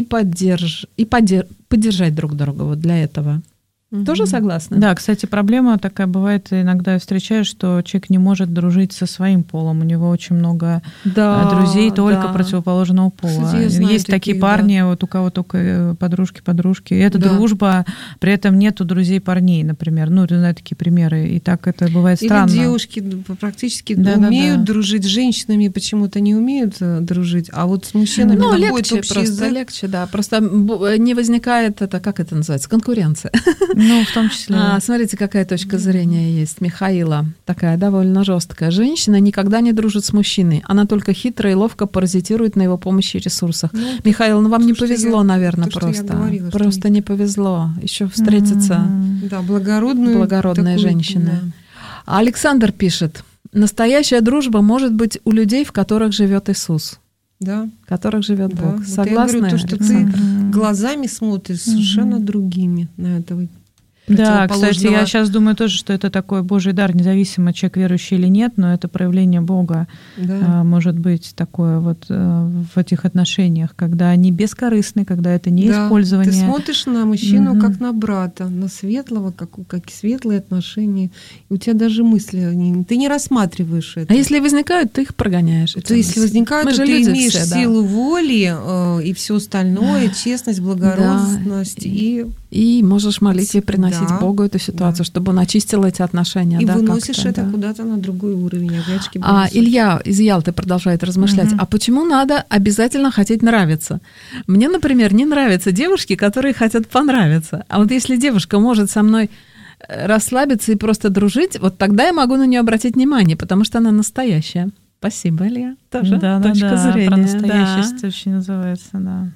поддержать друг друга вот для этого. Тоже согласна? Да, кстати, проблема такая бывает, иногда я встречаю, что человек не может дружить со своим полом. У него очень много друзей только противоположного пола. Кстати, есть такие парни, вот у кого только подружки. И это дружба, при этом нету друзей парней, например. Я знаю такие примеры. И так это бывает странно. Или девушки практически умеют дружить с женщинами, почему-то не умеют дружить, а вот с мужчинами находят общий язык. Легче, да. Просто не возникает как это называется, конкуренция. В том числе. Смотрите, какая точка зрения есть. Михаила, такая довольно жесткая. Женщина никогда не дружит с мужчиной. Она только хитро и ловко паразитирует на его помощи и ресурсах. Михаил, вам не повезло, наверное, просто. Просто не повезло. Еще встретиться Да, благородная женщина. Да. Александр пишет: настоящая дружба может быть у людей, в которых живет Иисус. Да. В которых живет Бог. Вот Согласна? Я говорю, то, что ты глазами смотришь совершенно другими на этого. Да, кстати, я сейчас думаю тоже, что это такой Божий дар, независимо, человек верующий или нет, но это проявление Бога, может быть такое вот в этих отношениях, когда они бескорыстны, когда это не использование. Ты смотришь на мужчину как на брата, на светлого, как светлые отношения, и у тебя даже мысли, ты не рассматриваешь это. А если возникают, ты их прогоняешь. То если возникают, то ты имеешь силу воли и все остальное, честность, благородность и можешь молитве приносить Богу эту ситуацию, чтобы он очистил эти отношения. И выносишь это куда-то на другой уровень. Илья из Ялты продолжает размышлять. А почему надо обязательно хотеть нравиться? Мне, например, не нравятся девушки, которые хотят понравиться. А вот если девушка может со мной расслабиться и просто дружить, вот тогда я могу на нее обратить внимание, потому что она настоящая. Спасибо, Илья. Тоже точка зрения. Про настоящесть очень называется, да.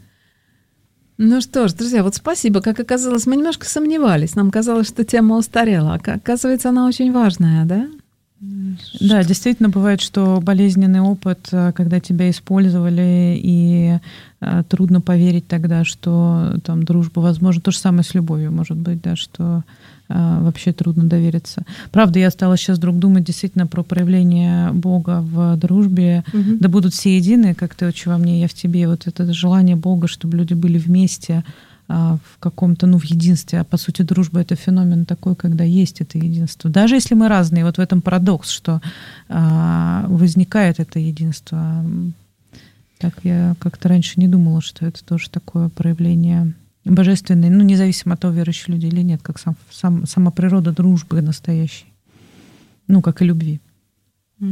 Ну что ж, друзья, вот спасибо. Как оказалось, мы немножко сомневались. Нам казалось, что тема устарела. А оказывается, она очень важная, да? Да, действительно бывает, что болезненный опыт, когда тебя использовали, и трудно поверить тогда, что там дружба, возможно, то же самое с любовью, может быть, да, что вообще трудно довериться. Правда, я стала сейчас вдруг думать действительно про проявление Бога в дружбе. Да будут все едины, как ты очень во мне, я в тебе. Вот это желание Бога, чтобы люди были вместе в каком-то, в единстве. А по сути, дружба — это феномен такой, когда есть это единство. Даже если мы разные, вот в этом парадокс, что возникает это единство. Так я как-то раньше не думала, что это тоже такое проявление божественной, независимо от того, верующие люди или нет, как сама природа дружбы настоящей, как и любви. У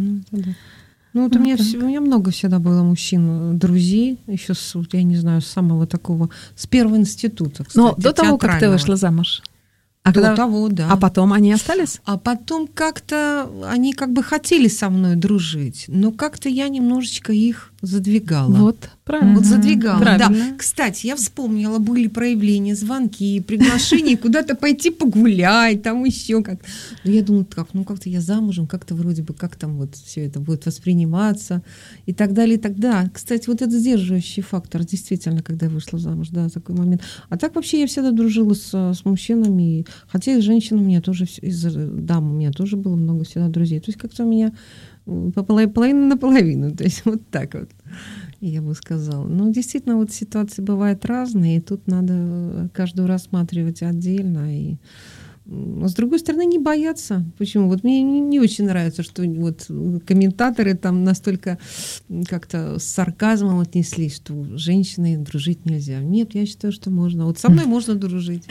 меня много всегда было мужчин, друзей, еще я не знаю, с самого такого, с первого института, кстати. Но до того, как ты вышла замуж? До того, да. А потом они остались? А потом как-то они хотели со мной дружить, но как-то я немножечко их задвигала. Вот, правильно. Вот задвигала, правильно. Да. Кстати, я вспомнила, были проявления, звонки, приглашения куда-то пойти погулять, там еще как-то. Но я думала, как-то я замужем, как-то вроде бы, как там вот все это будет восприниматься и так далее, и так далее. Кстати, вот это сдерживающий фактор, действительно, когда я вышла замуж, да, такой момент. А так вообще я всегда дружила с мужчинами, хотя и с женщинами у меня тоже, из дам у меня тоже было много всегда друзей. То есть как-то у меня половина на половину, то есть вот так вот, я бы сказала. Но действительно, вот ситуации бывают разные, и тут надо каждую рассматривать отдельно. И, с другой стороны, не бояться. Почему? Вот мне не очень нравится, что вот комментаторы там настолько как-то с сарказмом отнеслись, что с женщиной дружить нельзя. Нет, я считаю, что можно. Вот со мной можно дружить.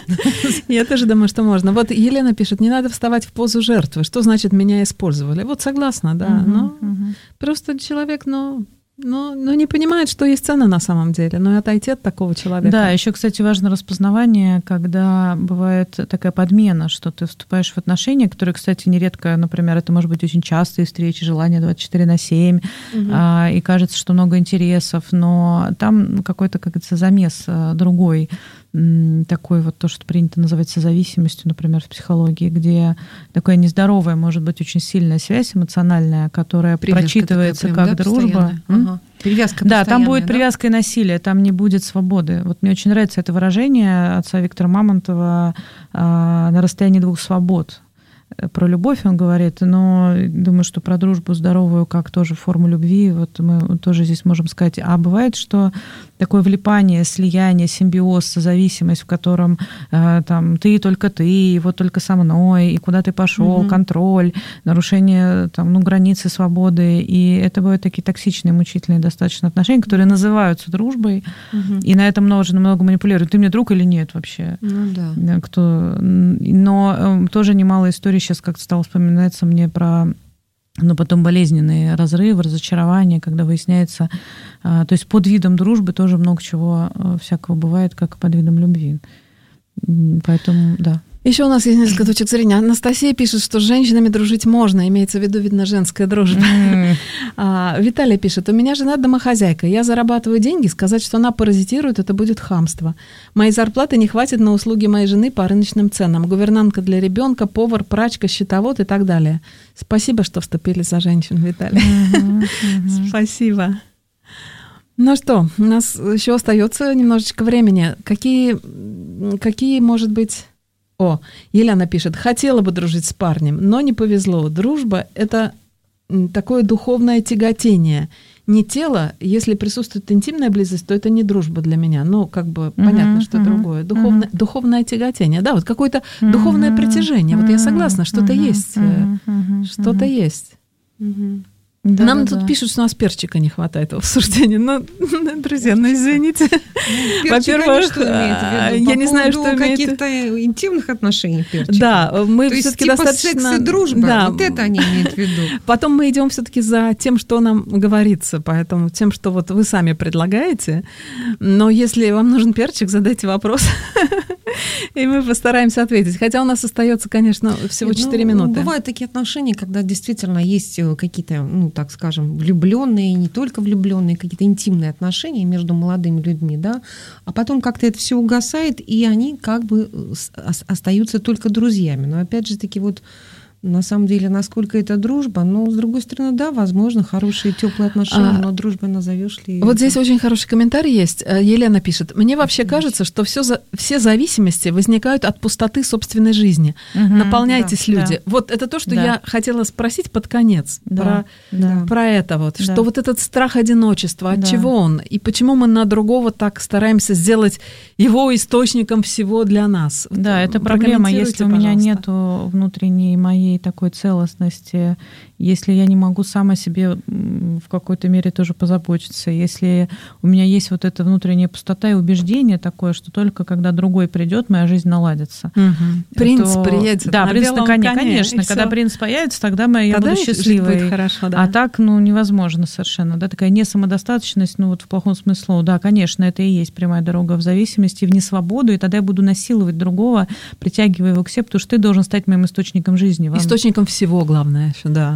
Я тоже думаю, что можно. Вот Елена пишет: не надо вставать в позу жертвы. Что значит меня использовали? Вот согласна, да. Но просто человек, не понимает, что есть цена на самом деле, но и отойти от такого человека. Да, еще, кстати, важно распознавание, когда бывает такая подмена, что ты вступаешь в отношения, которые, кстати, нередко, например, это может быть очень частые встречи, желание 24/7, и кажется, что много интересов, но там какой-то, как говорится, замес другой, такой вот то, что принято называть созависимостью, например, в психологии, где такая нездоровая, может быть, очень сильная связь эмоциональная, которая прочитывается как дружба. Привязка да, там будет привязка и насилие, там не будет свободы. Вот мне очень нравится это выражение отца Виктора Мамонтова на расстоянии 2 свобод. Про любовь он говорит, но думаю, что про дружбу здоровую, как тоже форму любви, вот мы тоже здесь можем сказать. А бывает, что такое влипание, слияние, симбиоз, созависимость, в котором там ты, и вот только со мной, и куда ты пошел, контроль, нарушение там, границы свободы. И это бывают такие токсичные, мучительные достаточно отношения, которые называются дружбой, и на этом много манипулируют. Ты мне друг или нет вообще? Но тоже немало историй сейчас как-то стало вспоминаться мне про потом болезненные разрывы, разочарования, когда выясняется, то есть под видом дружбы тоже много чего всякого бывает, как и под видом любви. Поэтому, да. Еще у нас есть несколько точек зрения. Анастасия пишет, что с женщинами дружить можно, имеется в виду, видно, женская дружба. Виталий пишет, у меня жена домохозяйка, я зарабатываю деньги, сказать, что она паразитирует, это будет хамство. Моей зарплаты не хватит на услуги моей жены по рыночным ценам. Гувернантка для ребенка, повар, прачка, счетовод и так далее. Спасибо, что вступили за женщин, Виталий. Спасибо. Ну что, у нас еще остается немножечко времени. Какие, может быть... Елена пишет, хотела бы дружить с парнем, но не повезло. Дружба — это такое духовное тяготение. Не тело, если присутствует интимная близость, то это не дружба для меня. Ну, как бы понятно, что другое. Духовное тяготение. Да, вот какое-то духовное притяжение. Вот я согласна, что-то есть. Что-то есть. Да, нам тут пишут, что у нас перчика не хватает в обсуждении. Ну, друзья, извините. Во-первых, я не знаю, что каких-то интимных отношений перчика. Да, мы все-таки достаточно... секс и дружба, да. Вот это они имеют в виду. Потом мы идем все-таки за тем, что нам говорится, поэтому тем, что вот вы сами предлагаете. Но если вам нужен перчик, задайте вопрос, и мы постараемся ответить. Хотя у нас остается, конечно, всего 4 минуты. Бывают такие отношения, когда действительно есть какие-то, так скажем, влюбленные, не только влюбленные, какие-то интимные отношения между молодыми людьми, да, а потом как-то это все угасает, и они как бы остаются только друзьями. Но опять же таки вот на самом деле, насколько это дружба, но с другой стороны, да, возможно, хорошие теплые отношения, но дружбой назовешь ли... Вот здесь очень хороший комментарий есть. Елена пишет, мне вообще кажется, что все зависимости возникают от пустоты собственной жизни. Наполняйтесь, люди. Да. Вот это то, что я хотела спросить под конец, про это вот, что вот этот страх одиночества, от чего он, и почему мы на другого так стараемся сделать его источником всего для нас. Да, это проблема, если у меня нету внутренней моей такой целостности, если я не могу сама о себе в какой-то мере тоже позаботиться, если у меня есть вот эта внутренняя пустота и убеждение такое, что только когда другой придет, моя жизнь наладится. Принц приедет. Да, принц на коне, конечно. Когда принц появится, тогда я буду счастливой. Хорошо, да. А так, невозможно совершенно. Да, такая несамодостаточность, вот в плохом смысле слова. Да, конечно, это и есть прямая дорога в зависимости, в несвободу, и тогда я буду насиловать другого, притягивая его к себе, потому что ты должен стать моим источником жизни. Источником всего, главное еще, да.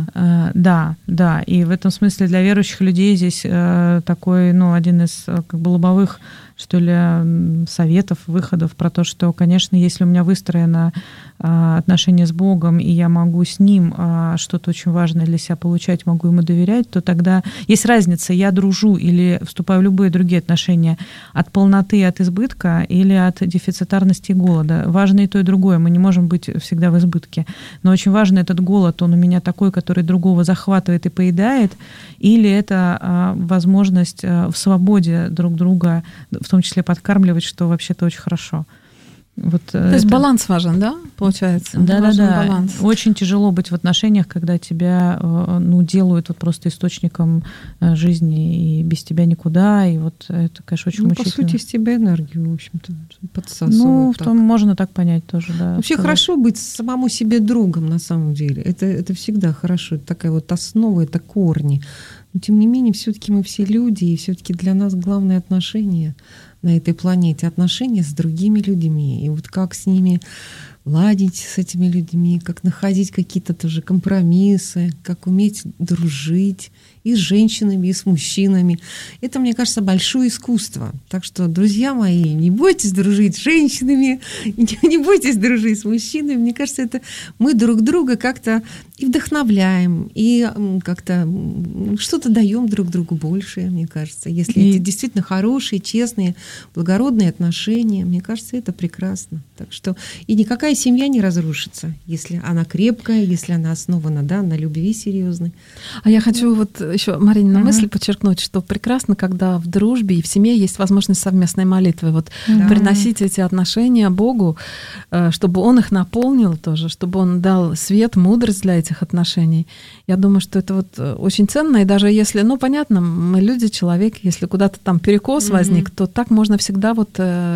Да, и в этом смысле для верующих людей здесь такой, один из лобовых, что ли, советов, выходов про то, что, конечно, если у меня выстроено отношения с Богом, и я могу с Ним что-то очень важное для себя получать, могу Ему доверять, то тогда есть разница, я дружу или вступаю в любые другие отношения от полноты, от избытка или от дефицитарности и голода. Важно и то, и другое. Мы не можем быть всегда в избытке. Но очень важен этот голод, он у меня такой, который другого захватывает и поедает, или это возможность в свободе друг друга, в том числе подкармливать, что вообще-то очень хорошо. Вот то есть баланс важен, да, получается? Да. Баланс. Очень тяжело быть в отношениях, когда тебя делают вот просто источником жизни, и без тебя никуда, и вот это, конечно, очень мучительно. По сути, из тебя энергию, в общем-то, подсасывают. Можно так понять тоже, да. Вообще сказать. Хорошо быть самому себе другом, на самом деле. Это всегда хорошо. Это такая вот основа, это корни. Но, тем не менее, все-таки мы все люди, и все-таки для нас главное отношение на этой планете, отношения с другими людьми. И вот как с ними ладить, с этими людьми, как находить какие-то тоже компромиссы, как уметь дружить и с женщинами, и с мужчинами. Это, мне кажется, большое искусство. Так что, друзья мои, не бойтесь дружить с женщинами, не бойтесь дружить с мужчинами. Мне кажется, это мы друг друга как-то и вдохновляем, и как-то что-то даем друг другу большее, мне кажется. Если это действительно хорошие, честные, благородные отношения, мне кажется, это прекрасно. Так что и никакая семья не разрушится, если она крепкая, если она основана, на любви серьезной. А я хочу вот еще Маринину мысль подчеркнуть, что прекрасно, когда в дружбе и в семье есть возможность совместной молитвы. Вот приносить эти отношения Богу, чтобы Он их наполнил тоже, чтобы Он дал свет, мудрость для этих отношений. Я думаю, что это вот очень ценно. И даже если, понятно, мы люди, человек, если куда-то там перекос возник, то так можно всегда вот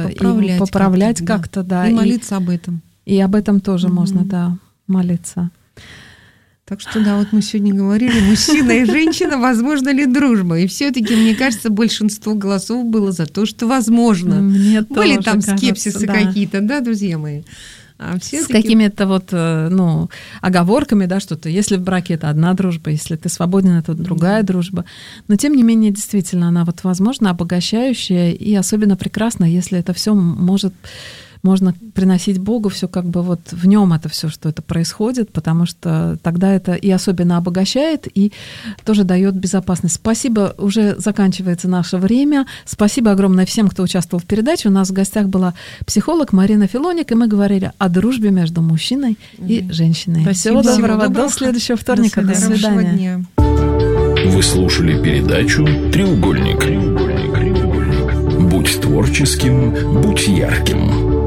поправлять как-то, да. И молиться об этом. И об этом тоже можно, молиться. Так что, вот мы сегодня говорили, мужчина и женщина, возможно ли дружба? И все-таки, мне кажется, большинство голосов было за то, что возможно. Мне были тоже там кажется, скепсисы какие-то, да, друзья мои? с какими-то вот, оговорками, да, что-то. Если в браке это одна дружба, если ты свободен, это другая дружба. Но, тем не менее, действительно, она вот, возможно, обогащающая и особенно прекрасна, если это все можно приносить Богу, все как бы вот в нем это все, что это происходит, потому что тогда это и особенно обогащает, и тоже дает безопасность. Спасибо, уже заканчивается наше время. Спасибо огромное всем, кто участвовал в передаче. У нас в гостях была психолог Марина Филоник, и мы говорили о дружбе между мужчиной и женщиной. Спасибо. Всего доброго. До следующего вторника. До свидания. Вы слушали передачу «Треугольник». Будь творческим, будь ярким.